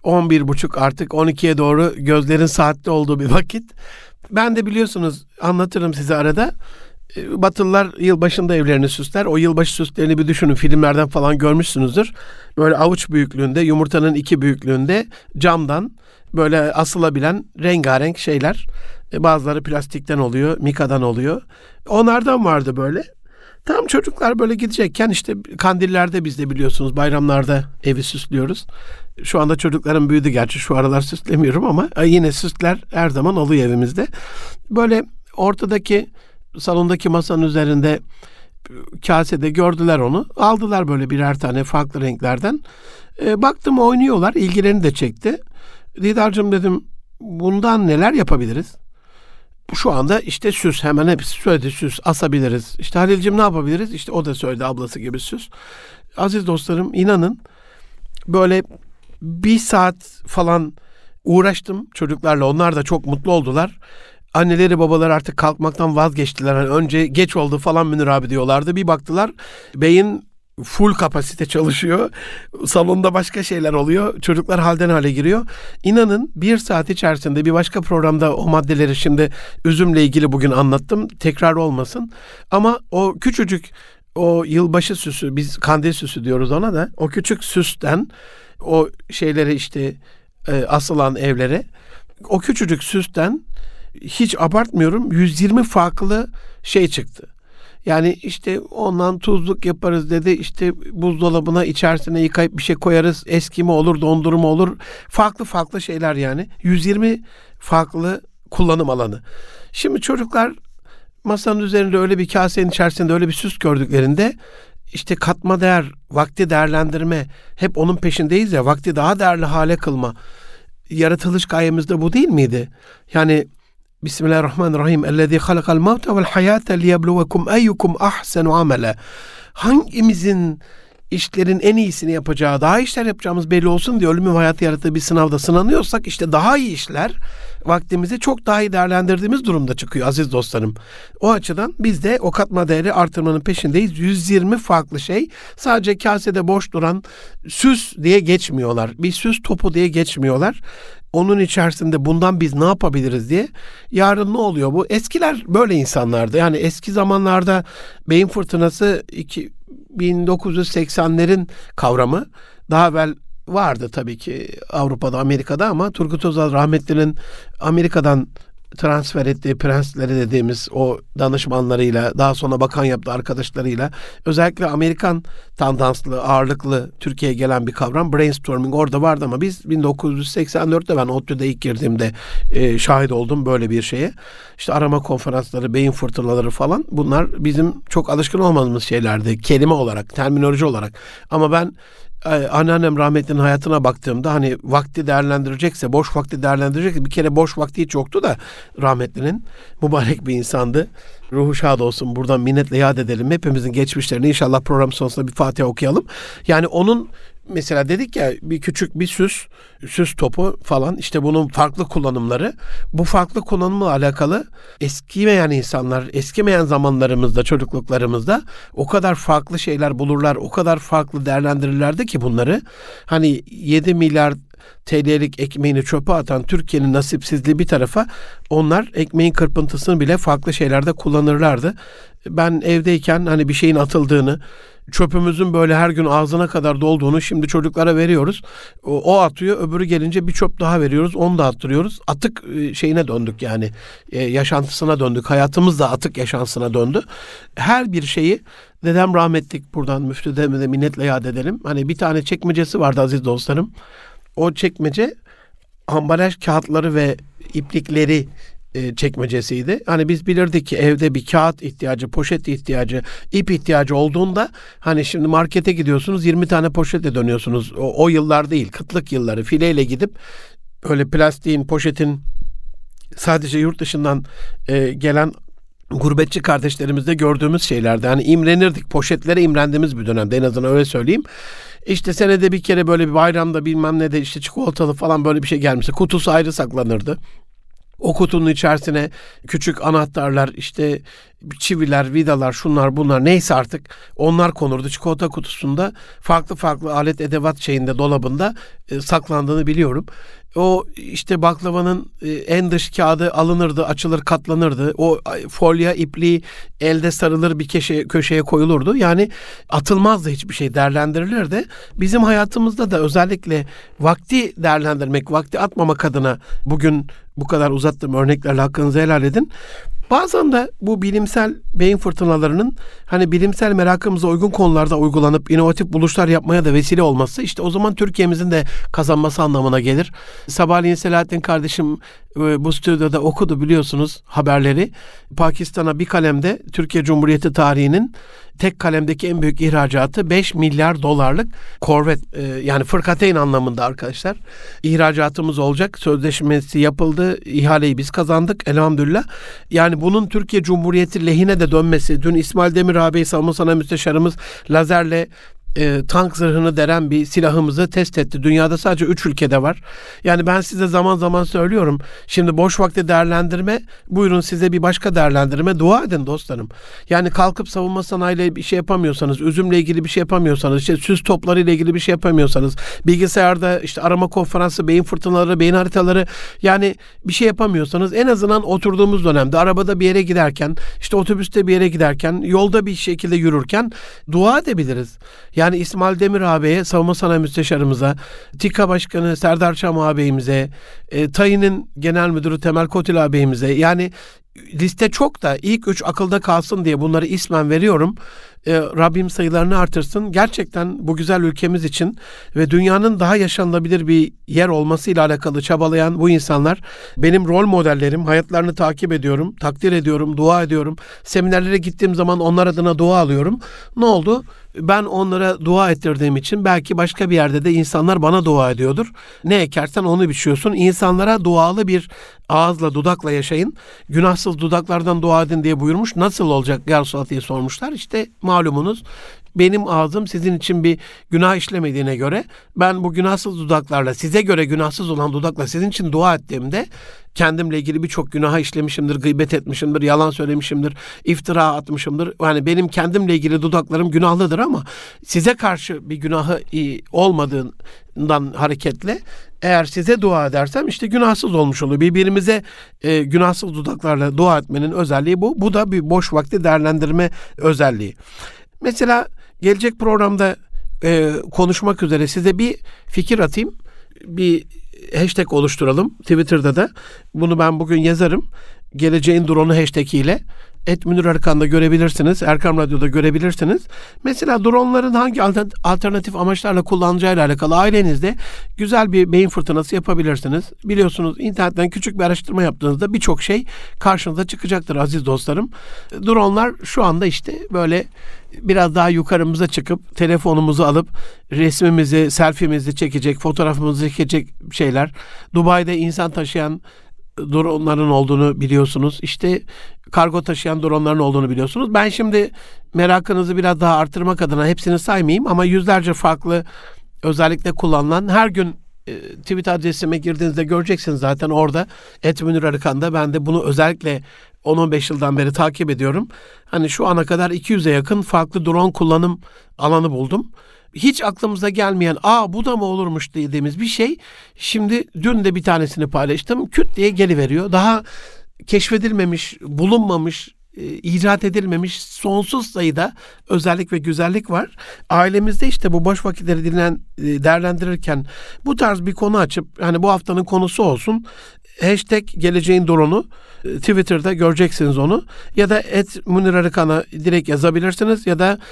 11.30 artık 12'ye doğru gözlerin saatte olduğu bir vakit. Ben de biliyorsunuz, anlatırım size arada, Batılılar yılbaşında evlerini süsler. O yılbaşı süslerini bir düşünün. Filmlerden falan görmüşsünüzdür. Böyle avuç büyüklüğünde, yumurtanın 2 büyüklüğünde camdan böyle asılabilen rengarenk şeyler. Bazıları plastikten oluyor, mikadan oluyor. Onlardan vardı böyle. Tam çocuklar böyle gidecekken işte kandillerde biz de biliyorsunuz bayramlarda evi süslüyoruz. Şu anda çocuklarım büyüdü gerçi, şu aralar süslemiyorum ama yine süsler her zaman oluyor evimizde. Böyle ortadaki salondaki masanın üzerinde kasede gördüler onu. Aldılar böyle birer tane farklı renklerden. Baktım oynuyorlar, ilgilerini de çekti. Didar'cığım dedim, bundan neler yapabiliriz? Şu anda işte süs, hemen hepsi söyledi, süs asabiliriz. İşte Halil'cim ne yapabiliriz? İşte o da söyledi, ablası gibi süs. Aziz dostlarım, inanın böyle 1 saat falan uğraştım çocuklarla. Onlar da çok mutlu oldular. Anneleri babaları artık kalkmaktan vazgeçtiler. Hani önce geç oldu falan Münir abi diyorlardı. Bir baktılar beyin full kapasite çalışıyor. Salonda başka şeyler oluyor. Çocuklar halden hale giriyor. İnanın 1 saat içerisinde, bir başka programda o maddeleri şimdi üzümle ilgili bugün anlattım. Tekrar olmasın. Ama o küçücük o yılbaşı süsü, biz kandil süsü diyoruz ona da. O küçük süsten o şeyleri işte asılan evlere, o küçücük süsten hiç abartmıyorum 120 farklı şey çıktı. Yani işte ondan tuzluk yaparız dedi. İşte buzdolabına içerisine yıkayıp bir şey koyarız. Eskime olur, dondurma olur. Farklı farklı şeyler yani. 120 farklı kullanım alanı. Şimdi çocuklar masanın üzerinde öyle bir kasenin içerisinde öyle bir süs gördüklerinde işte katma değer, vakti değerlendirme, hep onun peşindeyiz ya, vakti daha değerli hale kılma. Yaratılış gayemiz de bu değil miydi? Yani Bismillahirrahmanirrahim. Ellezî halakal mevte vel hayâte liyebluvekum eyyukum ahsenu amele. Hangimizin işlerin en iyisini yapacağı, daha işler yapacağımız belli olsun diye ölüm ve hayatı yarattığı bir sınavda sınanıyorsak işte daha iyi işler vaktimizi çok daha iyi değerlendirdiğimiz durumda çıkıyor aziz dostlarım. O açıdan biz de o katma değeri artırmanın peşindeyiz. 120 farklı şey, sadece kasede boş duran süs diye geçmiyorlar. Bir süs topu diye geçmiyorlar. Onun içerisinde bundan biz ne yapabiliriz diye. Yarın ne oluyor bu? Eskiler böyle insanlardı. Yani eski zamanlarda beyin fırtınası 1980'lerin kavramı. Daha evvel vardı tabii ki Avrupa'da, Amerika'da, ama Turgut Özal rahmetlinin Amerika'dan transfer ettiği prensleri dediğimiz o danışmanlarıyla, daha sonra bakan yaptığı arkadaşlarıyla, özellikle Amerikan tandanslı, ağırlıklı Türkiye'ye gelen bir kavram brainstorming orada vardı, ama biz 1984'te ben ODTÜ'de ilk girdiğimde şahit oldum böyle bir şeye. İşte arama konferansları, beyin fırtınaları falan, bunlar bizim çok alışkın olmadığımız şeylerdi kelime olarak, terminoloji olarak. Ama ben anneannem rahmetlinin hayatına baktığımda hani vakti değerlendirecekse, boş vakti değerlendirecekse, bir kere boş vakti hiç yoktu da rahmetlinin, mübarek bir insandı. Ruhu şad olsun, buradan minnetle yad edelim. Hepimizin geçmişlerini, inşallah program sonunda bir Fatiha okuyalım. Yani onun mesela dedik ya, bir küçük bir süs topu falan, işte bunun farklı kullanımları. Bu farklı kullanımla alakalı eskimeyen insanlar, eskimeyen zamanlarımızda, çocukluklarımızda o kadar farklı şeyler bulurlar, o kadar farklı değerlendirirlerdi ki bunları. Hani 7 milyar TL'lik ekmeğini çöpe atan Türkiye'nin nasipsizliği bir tarafa, onlar ekmeğin kırpıntısını bile farklı şeylerde kullanırlardı. Ben evdeyken hani bir şeyin atıldığını, çöpümüzün böyle her gün ağzına kadar dolduğunu şimdi çocuklara veriyoruz. O atıyor, öbürü gelince bir çöp daha veriyoruz, onu da attırıyoruz. Atık şeyine döndük yani, yaşantısına döndük. Hayatımız da atık yaşantısına döndü. Her bir şeyi, dedem rahmetlik, buradan Müftü dedeme de minnetle yad edelim. Hani bir tane çekmecesi vardı aziz dostlarım. O çekmece ambalaj kağıtları ve iplikleri çekmecesiydi. Hani biz bilirdik ki evde bir kağıt ihtiyacı, poşet ihtiyacı, ip ihtiyacı olduğunda, hani şimdi markete gidiyorsunuz 20 tane poşetle dönüyorsunuz. O yıllar değil, kıtlık yılları, fileyle gidip böyle plastiğin, poşetin, sadece yurt dışından gelen gurbetçi kardeşlerimizde gördüğümüz şeylerdi. Hani imrenirdik, poşetlere imrendiğimiz bir dönemde, en azından öyle söyleyeyim. İşte senede bir kere böyle bir bayramda bilmem ne de işte çikolatalı falan böyle bir şey gelmişti. Kutusu ayrı saklanırdı. O kutunun içerisine küçük anahtarlar, işte çiviler, vidalar, şunlar bunlar neyse artık, onlar konurdu. Çikolata kutusunda farklı farklı alet edevat şeyinde, dolabında saklandığını biliyorum. O işte baklavanın en dış kağıdı alınırdı, açılır, katlanırdı. O folya ipliği elde sarılır, bir köşeye koyulurdu. Yani atılmazdı hiçbir şey, değerlendirilirdi. Bizim hayatımızda da özellikle vakti değerlendirmek, vakti atmamak adına bugün bu kadar uzattığım örneklerle hakkınızı helal edin. Bazen de bu bilimsel beyin fırtınalarının hani bilimsel merakımıza uygun konularda uygulanıp inovatif buluşlar yapmaya da vesile olması işte o zaman Türkiye'mizin de kazanması anlamına gelir. Sabahleyin Selahattin kardeşim bu stüdyoda okudu biliyorsunuz haberleri. Pakistan'a bir kalemde Türkiye Cumhuriyeti tarihinin tek kalemdeki en büyük ihracatı 5 milyar dolarlık korvet yani fırkateyn anlamında arkadaşlar. İhracatımız olacak. Sözleşmesi yapıldı. İhaleyi biz kazandık elhamdülillah. Yani bunun Türkiye Cumhuriyeti lehine de dönmesi. Dün İsmail Demir ağabey savunma sanayi müsteşarımız lazerle tank zırhını deren bir silahımızı test etti. Dünyada sadece 3 ülkede var. Yani ben size zaman zaman söylüyorum. Şimdi boş vakti değerlendirme, buyurun size bir başka değerlendirme. Dua edin dostlarım. Yani kalkıp savunma sanayiyle bir şey yapamıyorsanız, üzümle ilgili bir şey yapamıyorsanız, işte süs toplarıyla ilgili bir şey yapamıyorsanız, bilgisayarda işte arama konferansı, beyin fırtınaları, beyin haritaları yani bir şey yapamıyorsanız en azından oturduğumuz dönemde arabada bir yere giderken, işte otobüste bir yere giderken, yolda bir şekilde yürürken dua edebiliriz. Yani İsmail Demir ağabeye, savunma sanayi müsteşarımıza, TİKA Başkanı Serdar Çam ağabeyimize, TAİ'nin Genel Müdürü Temel Kotil ağabeyimize yani liste çok da ilk 3 akılda kalsın diye bunları ismen veriyorum. Rabbim sayılarını artırsın. Gerçekten bu güzel ülkemiz için ve dünyanın daha yaşanılabilir bir yer olmasıyla alakalı çabalayan bu insanlar benim rol modellerim. Hayatlarını takip ediyorum, takdir ediyorum, dua ediyorum. Seminerlere gittiğim zaman onlar adına dua alıyorum. Ne oldu? Ben onlara dua ettirdiğim için belki başka bir yerde de insanlar bana dua ediyordur. Ne ekersen onu biçiyorsun. İnsanlara dualı bir ağızla, dudakla yaşayın. Günahsız dudaklardan dua edin diye buyurmuş. Nasıl olacak ya Resulallah diye sormuşlar. İşte malumunuz benim ağzım sizin için bir günah işlemediğine göre ben bu günahsız dudaklarla, size göre günahsız olan dudakla sizin için dua ettiğimde kendimle ilgili birçok günah işlemişimdir, gıybet etmişimdir, yalan söylemişimdir, iftira atmışımdır. Yani benim kendimle ilgili dudaklarım günahlıdır ama size karşı bir günahı olmadığından hareketle eğer size dua edersem işte günahsız olmuş oluyor. Birbirimize günahsız dudaklarla dua etmenin özelliği bu. Bu da bir boş vakti değerlendirme özelliği. Mesela gelecek programda konuşmak üzere size bir fikir atayım. Bir hashtag oluşturalım. Twitter'da da bunu ben bugün yazarım. Geleceğin drone'u hashtag ile @Münir Arıkan'da görebilirsiniz. Erkam Radyo'da görebilirsiniz. Mesela dronların hangi alternatif amaçlarla kullanacağıyla alakalı ailenizde güzel bir beyin fırtınası yapabilirsiniz. Biliyorsunuz internetten küçük bir araştırma yaptığınızda birçok şey karşınıza çıkacaktır aziz dostlarım. Dronlar şu anda işte böyle biraz daha yukarımıza çıkıp telefonumuzu alıp resmimizi, selfie'mizi çekecek, fotoğrafımızı çekecek şeyler. Dubai'de insan taşıyan dronların olduğunu biliyorsunuz. İşte kargo taşıyan dronların olduğunu biliyorsunuz. Ben şimdi merakınızı biraz daha artırmak adına hepsini saymayayım ama yüzlerce farklı özellikle kullanılan her gün tweet adresime girdiğinizde göreceksiniz zaten orada @Münir Arıkan'da ben de bunu özellikle 10-15 yıldan beri takip ediyorum. Hani şu ana kadar 200'e yakın farklı drone kullanım alanı buldum. Hiç aklımıza gelmeyen bu da mı olurmuş dediğimiz bir şey. Şimdi dün de bir tanesini paylaştım. Küt diye geliveriyor. Daha keşfedilmemiş, bulunmamış, icat edilmemiş sonsuz sayıda özellik ve güzellik var. Ailemizde işte bu boş vakitleri değerlendirirken bu tarz bir konu açıp hani bu haftanın konusu olsun. Hashtag geleceğin drone'u Twitter'da göreceksiniz onu. Ya da @Münir Arıkan'a direkt yazabilirsiniz. Ya da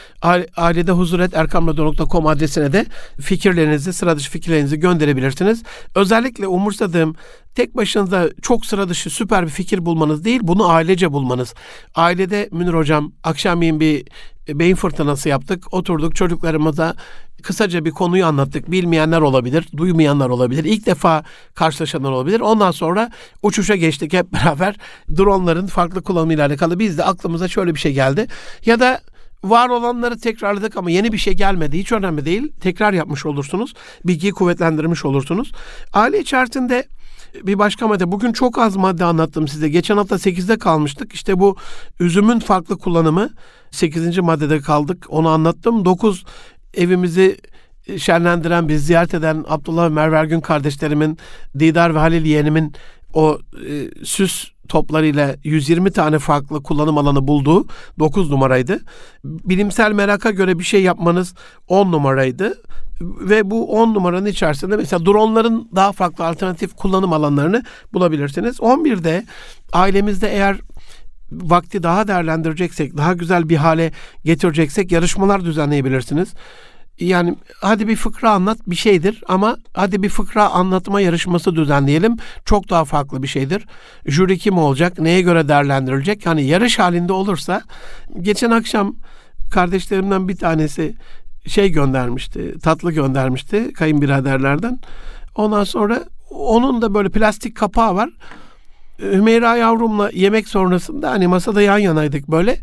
ailedehuzur@erkamradyo.com adresine de fikirlerinizi, sıra dışı fikirlerinizi gönderebilirsiniz. Özellikle umursadığım tek başınıza çok sıra dışı süper bir fikir bulmanız değil, bunu ailece bulmanız. Ailede Münir Hocam akşamleyin bir beyin fırtınası yaptık. Oturduk çocuklarımıza kısaca bir konuyu anlattık. Bilmeyenler olabilir, duymayanlar olabilir. İlk defa karşılaşanlar olabilir. Ondan sonra uçuşa geçtik hep beraber. Dronların farklı kullanımıyla alakalı biz de aklımıza şöyle bir şey geldi. Ya da var olanları tekrarladık ama yeni bir şey gelmedi. Hiç önemli değil. Tekrar yapmış olursunuz. Bilgiyi kuvvetlendirmiş olursunuz. Aile içerisinde bir başka madde. Bugün çok az madde anlattım size. Geçen hafta 8'de kalmıştık. İşte bu üzümün farklı kullanımı 8. maddede kaldık. Onu anlattım. 9 evimizi şenlendiren, bizi ziyaret eden Abdullah ve Merve Ergün kardeşlerimin, Didar ve Halil yeğenimin o süs toplarıyla 120 tane farklı kullanım alanı bulduğu 9 numaraydı. Bilimsel meraka göre bir şey yapmanız 10 numaraydı. Ve bu 10 numaranın içerisinde mesela dronların daha farklı alternatif kullanım alanlarını bulabilirsiniz. 11'de ailemizde eğer vakti daha değerlendireceksek, daha güzel bir hale getireceksek yarışmalar düzenleyebilirsiniz. Yani hadi bir fıkra anlat bir şeydir ama hadi bir fıkra anlatma yarışması düzenleyelim. Çok daha farklı bir şeydir. Jüri kim olacak? Neye göre değerlendirilecek? Hani yarış halinde olursa, geçen akşam kardeşlerimden bir tanesi göndermişti, tatlı göndermişti kayınbiraderlerden. Ondan sonra onun da böyle plastik kapağı var. Hümeyra yavrumla yemek sonrasında hani masada yan yanaydık böyle.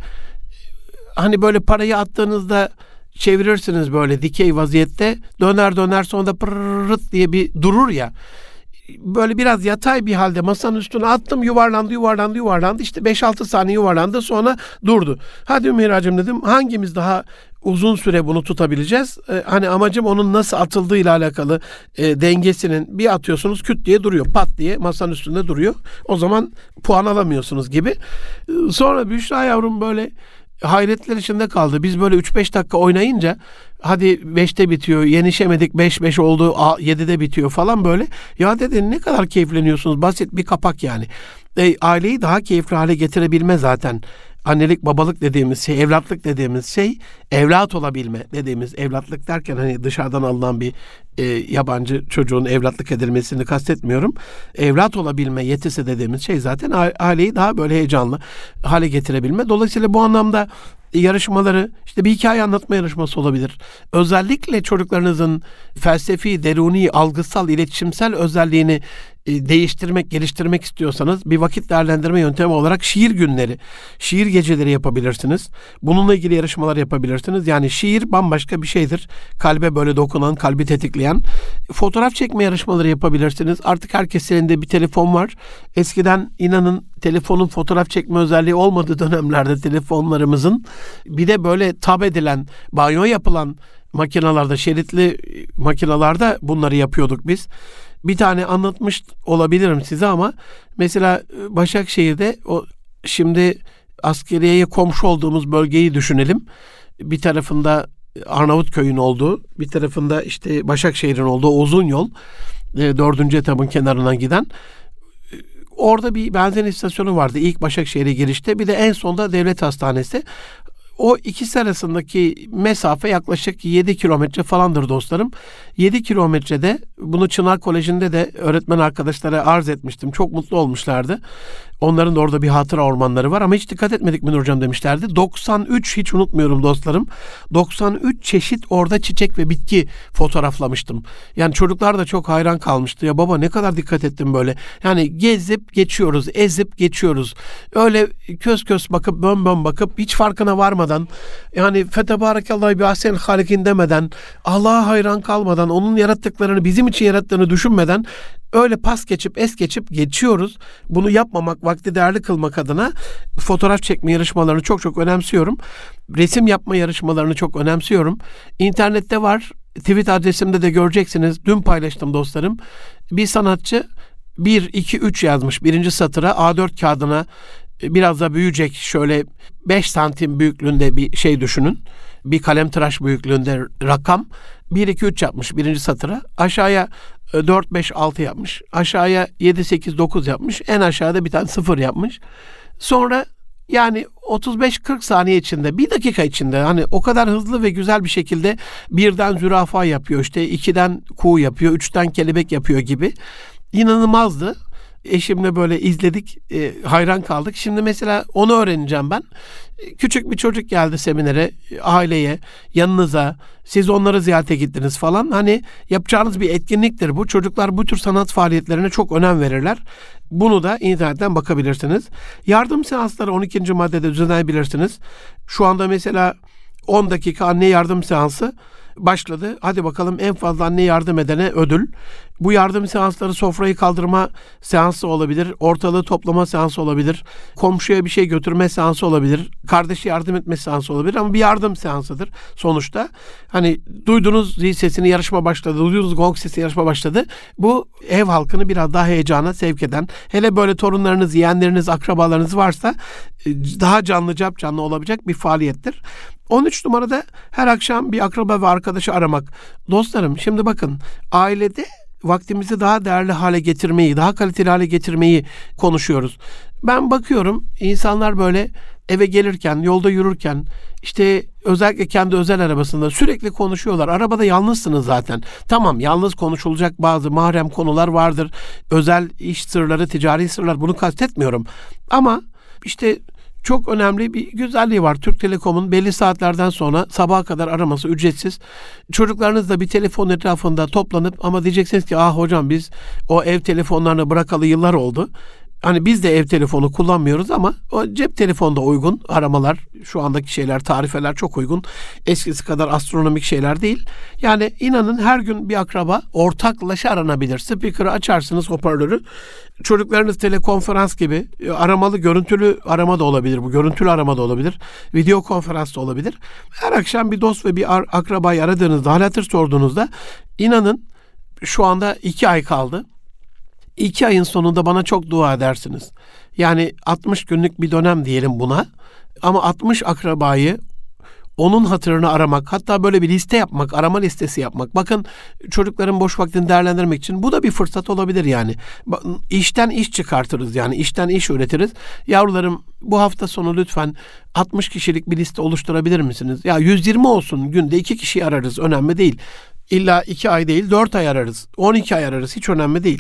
Hani böyle parayı attığınızda çevirirsiniz böyle dikey vaziyette. Döner sonra da pırrrt diye bir durur ya. Böyle biraz yatay bir halde masanın üstüne attım, yuvarlandı. İşte 5-6 saniye yuvarlandı, sonra durdu. Hadi Ümeyra'cığım dedim, hangimiz daha uzun süre bunu tutabileceğiz? Hani amacım onun nasıl atıldığıyla alakalı, dengesinin, bir atıyorsunuz küt diye duruyor, pat diye masanın üstünde duruyor. O zaman puan alamıyorsunuz gibi. Sonra Büşra yavrum böyle hayretler içinde kaldı. Biz böyle 3-5 dakika oynayınca hadi 5'te bitiyor, yenişemedik, 5-5 oldu, 7'de bitiyor falan böyle. Ya dedi, ne kadar keyifleniyorsunuz, basit bir kapak yani. Aileyi daha keyifli hale getirebilme zaten. Annelik, babalık dediğimiz şey, evlatlık dediğimiz şey, evlat olabilme dediğimiz, evlatlık derken hani dışarıdan alınan bir yabancı çocuğun evlatlık edilmesini kastetmiyorum. Evlat olabilme yetisi dediğimiz şey zaten aileyi daha böyle heyecanlı hale getirebilme. Dolayısıyla bu anlamda yarışmaları, işte bir hikaye anlatma yarışması olabilir. Özellikle çocuklarınızın felsefi, deruni, algısal, iletişimsel özelliğini değiştirmek, geliştirmek istiyorsanız bir vakit değerlendirme yöntemi olarak şiir günleri, şiir geceleri yapabilirsiniz. Bununla ilgili yarışmalar yapabilirsiniz. Yani şiir bambaşka bir şeydir. Kalbe böyle dokunan, kalbi tetikleyen. Fotoğraf çekme yarışmaları yapabilirsiniz. Artık herkesin elinde bir telefon var. Eskiden inanın telefonun fotoğraf çekme özelliği olmadığı dönemlerde telefonlarımızın bir de böyle tab edilen, banyo yapılan makinalarda, şeritli makinalarda bunları yapıyorduk biz. Bir tane anlatmış olabilirim size ama mesela Başakşehir'de şimdi askeriyeye komşu olduğumuz bölgeyi düşünelim. Bir tarafında Arnavutköy'ün olduğu, bir tarafında işte Başakşehir'in olduğu uzun yol, 4. etapın kenarından giden. Orada bir benzin istasyonu vardı ilk Başakşehir'e girişte. Bir de en sonda devlet hastanesi. O ikisi arasındaki mesafe yaklaşık 7 kilometre falandır dostlarım. 7 kilometrede, bunu Çınar Koleji'nde de öğretmen arkadaşlara arz etmiştim. Çok mutlu olmuşlardı. Onların da orada bir hatıra ormanları var ama hiç dikkat etmedik Münir Hocam demişlerdi. 93, hiç unutmuyorum dostlarım, 93 çeşit orada çiçek ve bitki fotoğraflamıştım. Yani çocuklar da çok hayran kalmıştı. Ya baba ne kadar dikkat ettim böyle. Yani gezip geçiyoruz, ezip geçiyoruz. Öyle köz köz bakıp, bön bön bakıp, hiç farkına varmadan, yani fetebarakallahu bi ahsenil halikin demeden, Allah'a hayran kalmadan, onun yarattıklarını bizim için yarattığını düşünmeden öyle pas geçip, es geçip geçiyoruz. Bunu yapmamak, vakti değerli kılmak adına fotoğraf çekme yarışmalarını çok çok önemsiyorum. Resim yapma yarışmalarını çok önemsiyorum. İnternette var. Tweet adresimde de göreceksiniz. Dün paylaştım dostlarım. Bir sanatçı 1, 2, 3 yazmış birinci satıra. A4 kağıdına biraz da büyüyecek, şöyle 5 santim büyüklüğünde bir şey düşünün. Bir kalemtıraş büyüklüğünde rakam. 1, 2, 3 yapmış birinci satıra. Aşağıya 4, 5, 6 yapmış. Aşağıya 7, 8, 9 yapmış. En aşağıda bir tane 0 yapmış. Sonra yani 35-40 saniye içinde, 1 dakika içinde, hani o kadar hızlı ve güzel bir şekilde 1'den zürafa yapıyor, işte 2'den kuğu yapıyor, 3'ten kelebek yapıyor gibi. İnanılmazdı. Eşimle böyle izledik, hayran kaldık. Şimdi mesela onu öğreneceğim ben. Küçük bir çocuk geldi seminere, aileye, yanınıza, siz onları ziyarete gittiniz falan. Hani yapacağınız bir etkinliktir bu. Çocuklar bu tür sanat faaliyetlerine çok önem verirler. Bunu da internetten bakabilirsiniz. Yardım seansları 12. maddede düzenleyebilirsiniz. Şu anda mesela 10 dakika anne yardım seansı. başladı. Hadi bakalım, en fazla anne yardım edene ödül. Bu yardım seansları sofrayı kaldırma seansı olabilir, ortalığı toplama seansı olabilir, komşuya bir şey götürme seansı olabilir, kardeşi yardım etme seansı olabilir ama bir yardım seansıdır sonuçta. Hani duydunuz zil sesini, yarışma başladı, duydunuz gong sesi, yarışma başladı. Bu ev halkını biraz daha heyecana sevk eden, hele böyle torunlarınız, yeğenleriniz, akrabalarınız varsa daha canlı olabilecek bir faaliyettir. 13 numarada her akşam bir akraba ve arkadaşı aramak. Dostlarım, şimdi bakın, ailede vaktimizi daha değerli hale getirmeyi, daha kaliteli hale getirmeyi konuşuyoruz. Ben bakıyorum, insanlar böyle eve gelirken, yolda yürürken, işte özellikle kendi özel arabasında sürekli konuşuyorlar. Arabada yalnızsınız zaten. Tamam, yalnız konuşulacak bazı mahrem konular vardır. Özel iş sırları, ticari sırlar, bunu kastetmiyorum. Ama işte çok önemli bir güzelliği var. Türk Telekom'un belli saatlerden sonra sabaha kadar araması ücretsiz. Çocuklarınız da bir telefon etrafında toplanıp, ama diyeceksiniz ki hocam biz o ev telefonlarını bırakalı yıllar oldu. Hani biz de ev telefonu kullanmıyoruz ama o cep telefonda uygun aramalar, şu andaki şeyler, tarifeler çok uygun. Eskisi kadar astronomik şeyler değil. Yani inanın her gün bir akraba ortaklaşa aranabilir. Speaker'ı açarsınız, hoparlörü. Çocuklarınız telekonferans gibi aramalı, görüntülü arama da olabilir. Bu görüntülü arama da olabilir. Video konferans da olabilir. Her akşam bir dost ve bir akrabayı aradığınızda, hal hatır sorduğunuzda, inanın şu anda 2 ay kaldı. 2 ayın sonunda bana çok dua edersiniz. Yani 60 günlük bir dönem diyelim buna. Ama 60 akrabayı onun hatırını aramak, hatta böyle bir liste yapmak, arama listesi yapmak. Bakın, çocukların boş vaktini değerlendirmek için bu da bir fırsat olabilir yani. İşten iş çıkartırız yani, işten iş üretiriz. Yavrularım, bu hafta sonu lütfen 60 kişilik bir liste oluşturabilir misiniz? Ya 120 olsun, günde 2 kişiyi ararız, önemli değil. İlla 2 ay değil, 4 ay ararız, 12 ay ararız, hiç önemli değil.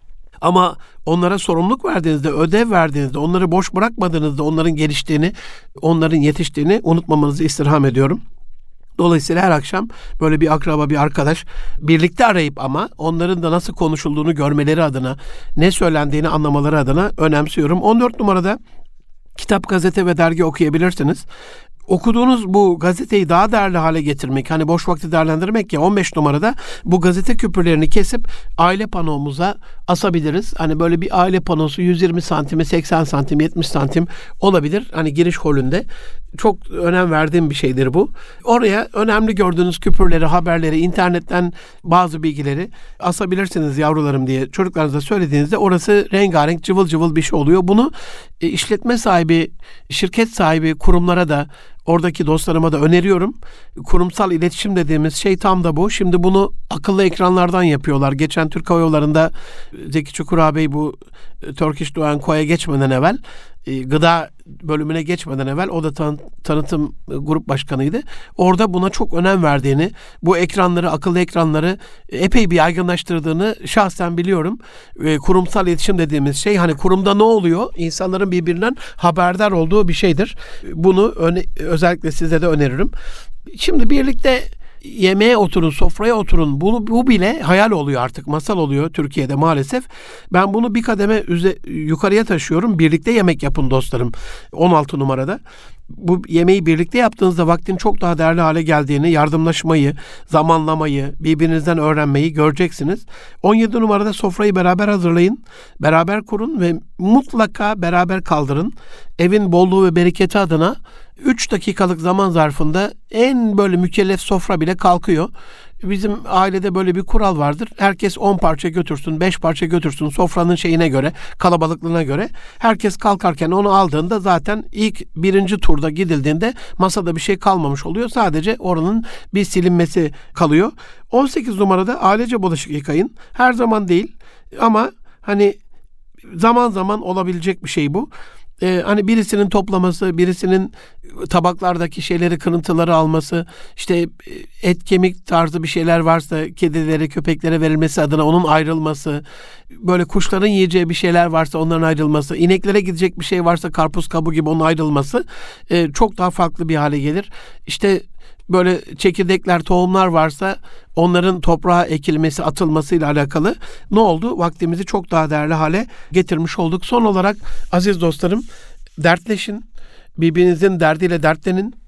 Ama onlara sorumluluk verdiğinizde, ödev verdiğinizde, onları boş bırakmadığınızda onların geliştiğini, onların yetiştiğini unutmamanızı istirham ediyorum. Dolayısıyla her akşam böyle bir akraba, bir arkadaş birlikte arayıp, ama onların da nasıl konuşulduğunu görmeleri adına, ne söylendiğini anlamaları adına önemsiyorum. 14 numarada kitap, gazete ve dergi okuyabilirsiniz. Okuduğunuz bu gazeteyi daha değerli hale getirmek, hani boş vakti değerlendirmek ya, 15 numarada bu gazete küpürlerini kesip aile panomuza asabiliriz. Hani böyle bir aile panosu 120 santime, 80 santim, 70 santim olabilir. Hani giriş holünde. Çok önem verdiğim bir şeydir bu. Oraya önemli gördüğünüz küpürleri, haberleri, internetten bazı bilgileri asabilirsiniz yavrularım diye çocuklarınıza söylediğinizde orası rengarenk, cıvıl cıvıl bir şey oluyor. Bunu işletme sahibi, şirket sahibi kurumlara da, oradaki dostlarıma da öneriyorum. Kurumsal iletişim dediğimiz şey tam da bu. Şimdi bunu akıllı ekranlardan yapıyorlar. Geçen Türk Hava Yolları'nda Zeki Çukur ağabey bu Turkish Do & Co'ya geçmeden evvel, gıda bölümüne geçmeden evvel, o da tanıtım grup başkanıydı. Orada buna çok önem verdiğini, bu ekranları, akıllı ekranları epey bir yaygınlaştırdığını şahsen biliyorum. Kurumsal iletişim dediğimiz şey, hani kurumda ne oluyor? İnsanların birbirinden haberdar olduğu bir şeydir. Bunu özellikle size de öneririm. Şimdi birlikte yemeğe oturun, sofraya oturun. Bu bile hayal oluyor artık, masal oluyor Türkiye'de maalesef. Ben bunu bir kademe yukarıya taşıyorum. Birlikte yemek yapın dostlarım. 16 numarada. Bu yemeği birlikte yaptığınızda vaktin çok daha değerli hale geldiğini, yardımlaşmayı, zamanlamayı, birbirinizden öğrenmeyi göreceksiniz. 17 numarada sofrayı beraber hazırlayın, beraber kurun ve mutlaka beraber kaldırın. Evin bolluğu ve bereketi adına 3 dakikalık zaman zarfında en böyle mükellef sofra bile kalkıyor. Bizim ailede böyle bir kural vardır. Herkes 10 parça götürsün, 5 parça götürsün sofranın şeyine göre, kalabalıklığına göre. Herkes kalkarken onu aldığında zaten ilk birinci turda gidildiğinde masada bir şey kalmamış oluyor. Sadece oranın bir silinmesi kalıyor. 18 numarada ailece bulaşık yıkayın. Her zaman değil ama hani zaman zaman olabilecek bir şey bu. Hani birisinin toplaması, birisinin tabaklardaki şeyleri, kırıntıları alması, işte et kemik tarzı bir şeyler varsa kedilere, köpeklere verilmesi adına onun ayrılması, böyle kuşların yiyeceği bir şeyler varsa onların ayrılması, ineklere gidecek bir şey varsa karpuz kabuğu gibi onun ayrılması çok daha farklı bir hale gelir. İşte böyle çekirdekler, tohumlar varsa onların toprağa ekilmesi, atılmasıyla alakalı ne oldu? Vaktimizi çok daha değerli hale getirmiş olduk. Son olarak aziz dostlarım, dertleşin. Birbirinizin derdiyle dertlenin.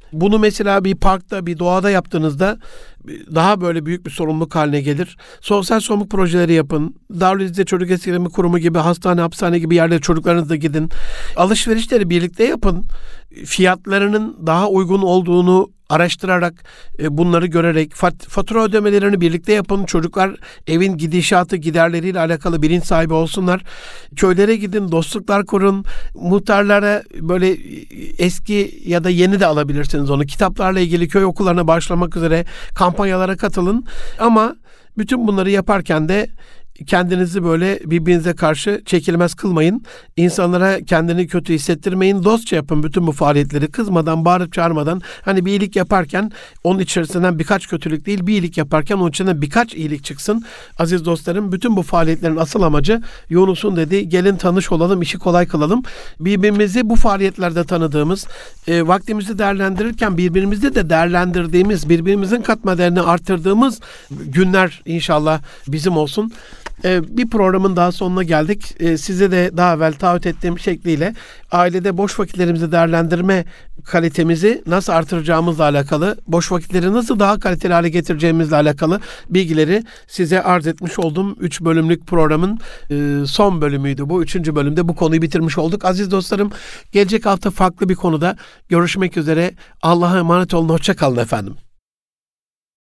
Bunu mesela bir parkta, bir doğada yaptığınızda daha böyle büyük bir sorumluluk haline gelir. Sosyal sorumluluk projeleri yapın. Darülizade Çocuk Esirgeme Kurumu gibi, hastane, hapishane gibi yerlere çocuklarınızla gidin. Alışverişleri birlikte yapın. Fiyatlarının daha uygun olduğunu araştırarak, bunları görerek, fatura ödemelerini birlikte yapın. Çocuklar evin gidişatı, giderleriyle alakalı bilinç sahibi olsunlar. Köylere gidin, dostluklar kurun. Muhtarlara böyle eski ya da yeni de alabilirsiniz onu. Kitaplarla ilgili köy okullarına başlamak üzere kampanyalara katılın. Ama bütün bunları yaparken de kendinizi böyle birbirinize karşı çekilmez kılmayın. İnsanlara kendini kötü hissettirmeyin. Dostça yapın bütün bu faaliyetleri. Kızmadan, bağırıp çağırmadan. Hani bir iyilik yaparken onun içerisinden birkaç kötülük değil, bir iyilik yaparken onun içinden birkaç iyilik çıksın. Aziz dostlarım, bütün bu faaliyetlerin asıl amacı Yunus'un dediği, gelin tanış olalım, işi kolay kılalım. Birbirimizi bu faaliyetlerde tanıdığımız, vaktimizi değerlendirirken birbirimizi de değerlendirdiğimiz, birbirimizin katma değerini artırdığımız günler inşallah bizim olsun. Bir programın daha sonuna geldik. Size de daha evvel taahhüt ettiğim şekliyle ailede boş vakitlerimizi değerlendirme kalitemizi nasıl artıracağımızla alakalı, boş vakitleri nasıl daha kaliteli hale getireceğimizle alakalı bilgileri size arz etmiş oldum. 3 bölümlük programın son bölümüydü bu. 3. bölümde bu konuyu bitirmiş olduk. Aziz dostlarım, gelecek hafta farklı bir konuda görüşmek üzere. Allah'a emanet olun. Hoşça kalın efendim.